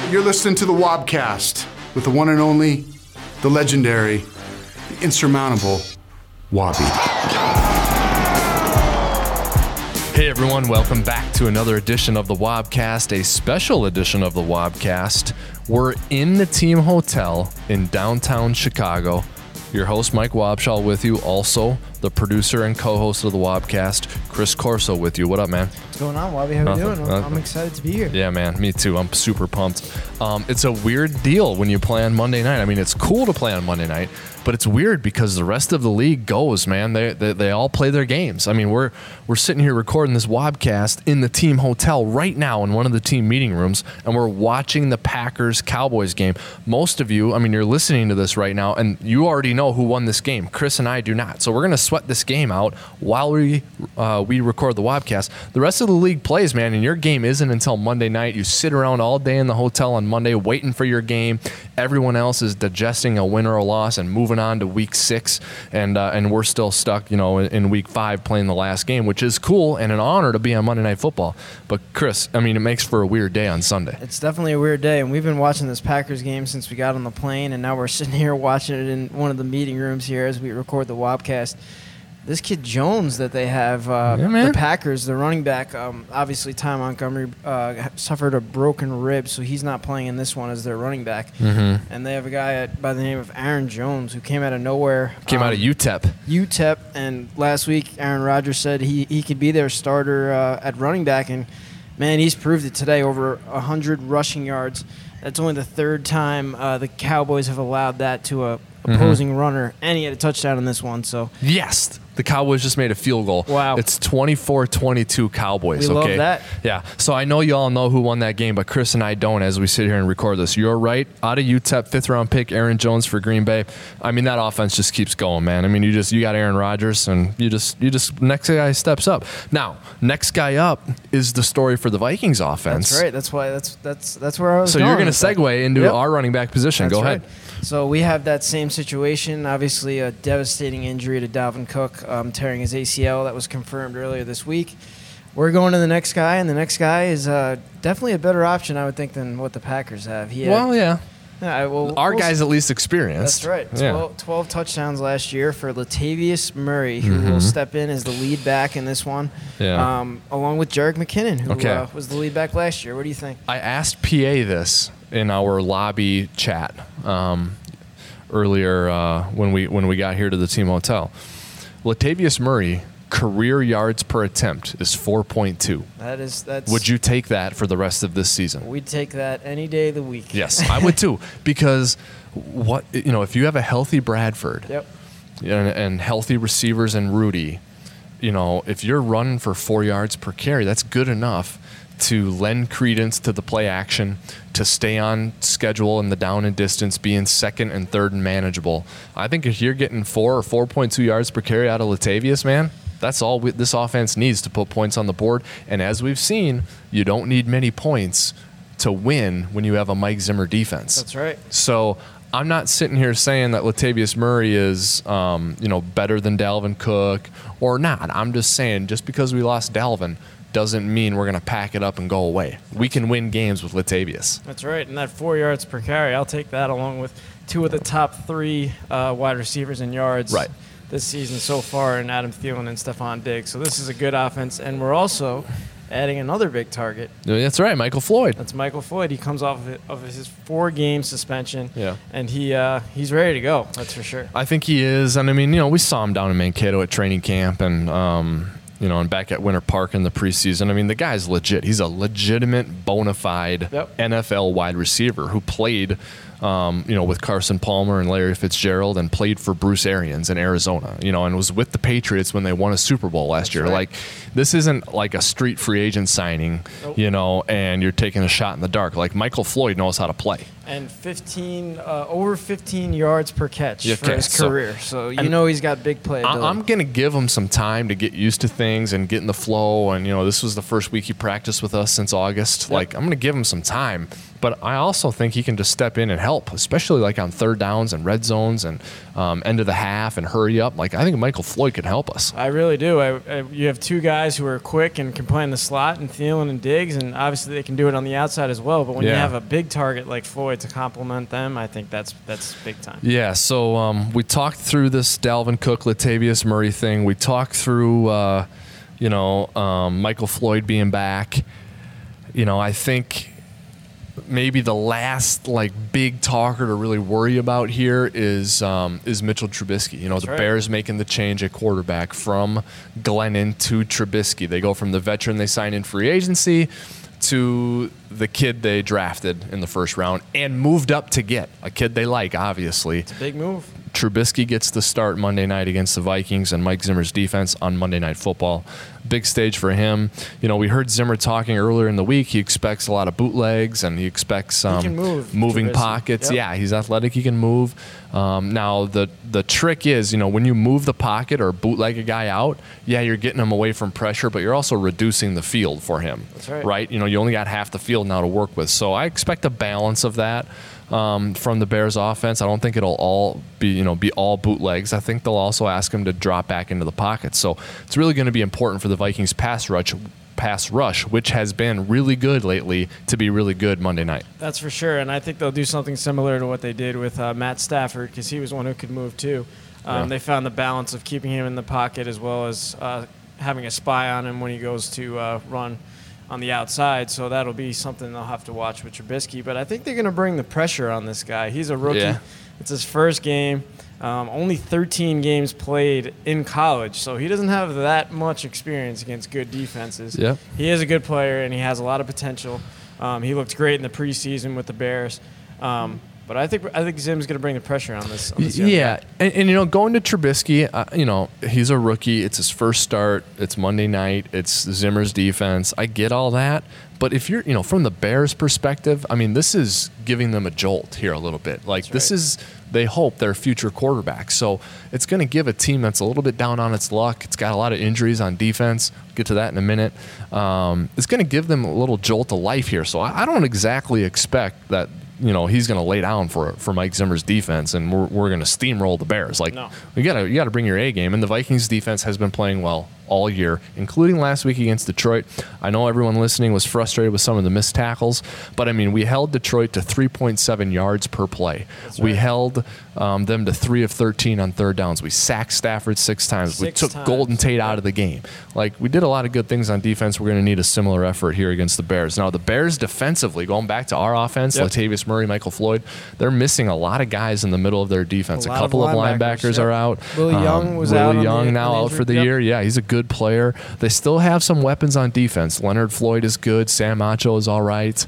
You're listening to the Wobcast with the one and only, the legendary, the insurmountable Wobby. Hey everyone, welcome back to another edition of the Wobcast, a special edition of the Wobcast. We're in the team hotel in downtown Chicago. Your host, Mike Wobschall, with you. Also, the producer and co-host of the Wobcast, Chris Corso, with you. What up, man? What's going on, Wobby? How you doing? I'm excited to be here. Yeah, man. Me too. I'm super pumped. It's a weird deal when you play on Monday night. I mean, it's cool to play on Monday night, but it's weird because the rest of the league goes, man. They all play their games. I mean, we're sitting here recording this Wobcast in the team hotel right now in one of the team meeting rooms, and we're watching the Packers-Cowboys game. Most of you, I mean, you're listening to this right now, and you already know who won this game. Chris and I do not. So we're going to sweat this game out while we record the Wobcast. The rest of the league plays, man, and your game isn't until Monday night. You sit around all day in the hotel on Monday waiting for your game. Everyone else is digesting a win or a loss and moving on to week 6, and we're still stuck, in week 5 playing the last game, which is cool and an honor to be on Monday Night Football. But Chris, I mean, it makes for a weird day on Sunday. It's definitely a weird day, and we've been watching this Packers game since we got on the plane, and now we're sitting here watching it in one of the meeting rooms here as we record the Wobcast. This kid Jones that they have, the Packers, the running back, obviously Ty Montgomery suffered a broken rib, so he's not playing in this one as their running back. Mm-hmm. And they have a guy by the name of Aaron Jones who came out of nowhere. Came out of UTEP. UTEP, and last week Aaron Rodgers said he could be their starter at running back, and, man, he's proved it today, over 100 rushing yards. That's only the third time the Cowboys have allowed that to a opposing runner, and he had a touchdown in this one. So yes, the Cowboys just made a field goal. Wow. It's 24-22 Cowboys. We love that. Yeah. So I know you all know who won that game, but Chris and I don't as we sit here and record this. You're right. Out of UTEP, 5th-round pick, Aaron Jones for Green Bay. I mean, that offense just keeps going, man. I mean, you got Aaron Rodgers, and you just next guy steps up. Now, next guy up is the story for the Vikings offense. That's right. That's why that's where I was going. So you're going to segue into our running back position. Go ahead. So we have that same situation. Obviously, a devastating injury to Dalvin Cook, tearing his ACL. That was confirmed earlier this week. We're going to the next guy, and the next guy is definitely a better option, I would think, than what the Packers have. Our guy's at least experienced. That's right. 12 touchdowns last year for Latavius Murray, who will step in as the lead back in this one, along with Jerick McKinnon, who was the lead back last year. What do you think? I asked PA this in our lobby chat earlier when we got here to the team hotel. Latavius Murray, career yards per attempt is 4.2. That's. Would you take that for the rest of this season? We'd take that any day of the week. Yes, I would too, because if you have a healthy Bradford, and healthy receivers and Rudy, if you're running for 4 yards per carry, that's good enough to lend credence to the play action, to stay on schedule in the down and distance, being second and third and manageable. I think if you're getting 4 or 4.2 yards per carry out of Latavius, man, that's all this offense needs to put points on the board. And as we've seen, you don't need many points to win when you have a Mike Zimmer defense. That's right. So I'm not sitting here saying that Latavius Murray is, better than Dalvin Cook or not. I'm just saying just because we lost Dalvin doesn't mean we're going to pack it up and go away. We can win games with Latavius. That's right, and that 4 yards per carry, I'll take that along with 2 of the top 3 wide receivers in yards this season so far in Adam Thielen and Stephon Diggs. So this is a good offense, and we're also adding another big target. That's right, Michael Floyd. That's Michael Floyd. He comes off of his 4-game suspension, and he's ready to go, that's for sure. I think he is, and I mean, we saw him down in Mankato at training camp, and and back at Winter Park in the preseason. I mean, the guy's legit. He's a legitimate, bona fide NFL wide receiver who played, with Carson Palmer and Larry Fitzgerald and played for Bruce Arians in Arizona, and was with the Patriots when they won a Super Bowl last year. Right. Like, this isn't like a street free agent signing, and you're taking a shot in the dark. Like, Michael Floyd knows how to play. And over 15 yards per catch for his career. So he's got big playability. I'm going to give him some time to get used to things and get in the flow. And, this was the first week he practiced with us since August. Like, I'm going to give him some time. but I also think he can just step in and help, especially like on third downs and red zones and end of the half and hurry up. Like I think Michael Floyd can help us. I really do. You have two guys who are quick and can play in the slot, and Thielen and Diggs, and obviously they can do it on the outside as well. But when you have a big target like Floyd to complement them, I think that's big time. Yeah. So we talked through this Dalvin Cook, Latavius Murray thing. We talked through Michael Floyd being back. I think maybe the last like big talker to really worry about here is Mitchell Trubisky. The Bears making the change at quarterback from Glennon to Trubisky. They go from the veteran they signed in free agency to the kid they drafted in the first round and moved up to get a kid they like, obviously. It's a big move. Trubisky gets the start Monday night against the Vikings and Mike Zimmer's defense on Monday Night Football. Big stage for him. We heard Zimmer talking earlier in the week. He expects a lot of bootlegs and he expects moving pockets. Yep. Yeah, he's athletic. He can move. Now, the trick is, when you move the pocket or bootleg a guy out, you're getting him away from pressure, but you're also reducing the field for him. That's right. Right? You only got half the field now to work with. So I expect a balance of that. From the Bears offense. I don't think it'll all be all bootlegs. I think they'll also ask him to drop back into the pocket. So it's really going to be important for the Vikings pass rush, which has been really good lately, to be really good Monday night. That's for sure, and I think they'll do something similar to what they did with Matt Stafford, because he was one who could move too. They found the balance of keeping him in the pocket as well as having a spy on him when he goes to run on the outside, so that'll be something they'll have to watch with Trubisky. But I think they're going to bring the pressure on this guy. He's a rookie. Yeah. It's his first game. Only 13 games played in college, so he doesn't have that much experience against good defenses. Yep. He is a good player, and he has a lot of potential. He looked great in the preseason with the Bears. But I think Zim's going to bring the pressure on this young guy. And going to Trubisky, he's a rookie. It's his first start. It's Monday night. It's Zimmer's defense. I get all that. But if you're, from the Bears' perspective, this is giving them a jolt here a little bit. Like this is, they hope, their future quarterback. So it's going to give a team that's a little bit down on its luck. It's got a lot of injuries on defense. We'll get to that in a minute. It's going to give them a little jolt of life here. So I don't exactly expect that. He's going to lay down for Mike Zimmer's defense, and we're going to steamroll the Bears. No. you got to bring your A game, and the Vikings defense has been playing well all year, including last week against Detroit. I know everyone listening was frustrated with some of the missed tackles, but we held Detroit to 3.7 yards per play. That's right. We held them to 3 of 13 on third downs. We sacked Stafford 6 times. We took Golden Tate out of the game. We did a lot of good things on defense. We're going to need a similar effort here against the Bears. Now, the Bears defensively, going back to our offense, Latavius Murray, Michael Floyd, they're missing a lot of guys in the middle of their defense. A couple of linebackers are out. Willie Young was out. Willie Young now out for the year. Yeah, he's a good player. They still have some weapons on defense. Leonard Floyd is good. Sam Acho is all right.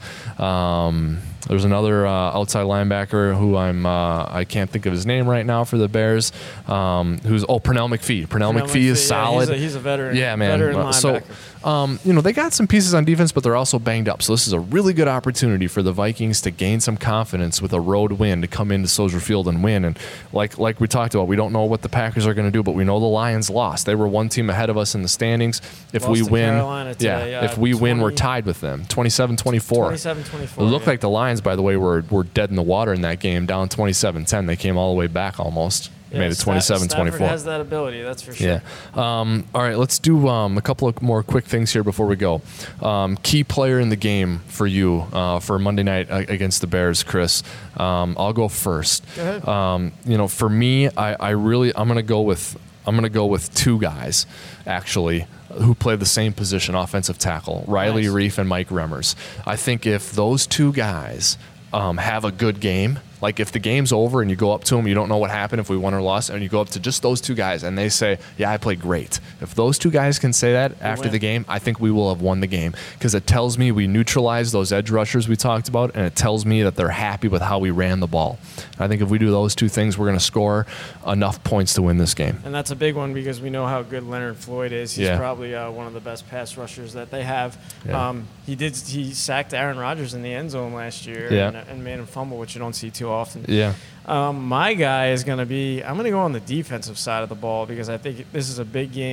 There's another outside linebacker who I can't think of his name right now for the Bears. Who's Pernell McPhee. Pernell McPhee is solid. He's a veteran. Yeah, man. Veteran linebacker. They got some pieces on defense, but they're also banged up. So this is a really good opportunity for the Vikings to gain some confidence with a road win, to come into Soldier Field and win. And like we talked about, we don't know what the Packers are going to do, but we know the Lions lost. They were one team ahead of us in the standings. If we win, if we win, we're tied with them. 27-24. 27-24. It looked like the Lions, by the way, were dead in the water in that game, down 27-10. They came all the way back almost. Made it 27-24. Stafford has that ability, that's for sure. Yeah. All right, let's do a couple of more quick things here before we go. Key player in the game for you for Monday night against the Bears, Chris. I'll go first. Go ahead. For me, I'm gonna go with two guys actually who play the same position, offensive tackle, Riley Reef and Mike Remmers. I think if those two guys have a good game, like if the game's over and you go up to them, you don't know what happened, if we won or lost, and you go up to just those two guys and they say, yeah, I played great. If those two guys can say that after the game, I think we will have won the game, because it tells me we neutralized those edge rushers we talked about, and it tells me that they're happy with how we ran the ball. I think if we do those two things, we're going to score enough points to win this game. And that's a big one, because we know how good Leonard Floyd is. He's probably one of the best pass rushers that they have. Yeah. He sacked Aaron Rodgers in the end zone last year and made him fumble, which you don't see too often. Yeah. My guy is going to be – I'm going to go on the defensive side of the ball, because I think this is a big game.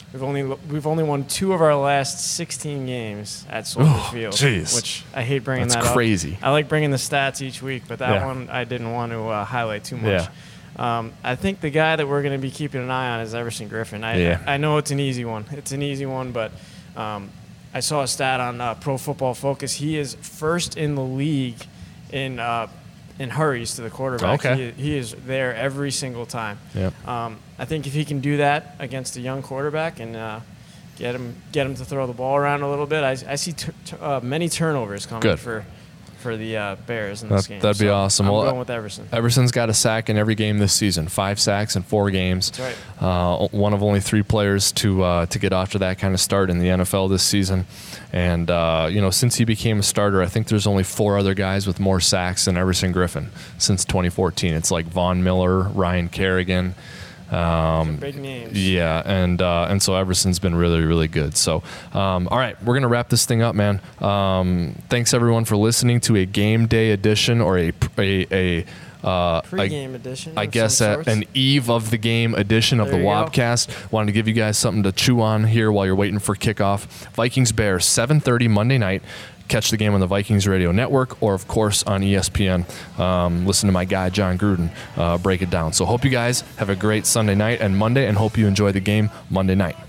We've only won 2 of our last 16 games at Soldier Field, which I hate bringing that up. That's crazy. I like bringing the stats each week, but that one I didn't want to highlight too much. Yeah. I think the guy that we're going to be keeping an eye on is Everson Griffin. I know it's an easy one. But I saw a stat on Pro Football Focus. He is first in the league in hurries to the quarterback. Okay. He is there every single time. Yep. I think if he can do that against a young quarterback and get him to throw the ball around a little bit, I see many turnovers coming for the Bears in this game. That'd be awesome. I'm going with Everson. Everson's got a sack in every game this season. 5 sacks in 4 games. That's right. One of only 3 players to get off to that kind of start in the NFL this season. And since he became a starter, I think there's only 4 other guys with more sacks than Everson Griffin since 2014. It's like Von Miller, Ryan Kerrigan. Big names. Yeah, and so Everson's been really, really good. So, all right, we're going to wrap this thing up, man. Thanks, everyone, for listening to a game day edition or a pre-game edition. I guess an eve of the game edition of the Wobcast. Wanted to give you guys something to chew on here while you're waiting for kickoff. Vikings-Bears, 7:30 Monday night. Catch the game on the Vikings Radio Network or, of course, on ESPN. Listen to my guy, John Gruden, break it down. So hope you guys have a great Sunday night and Monday, and hope you enjoy the game Monday night.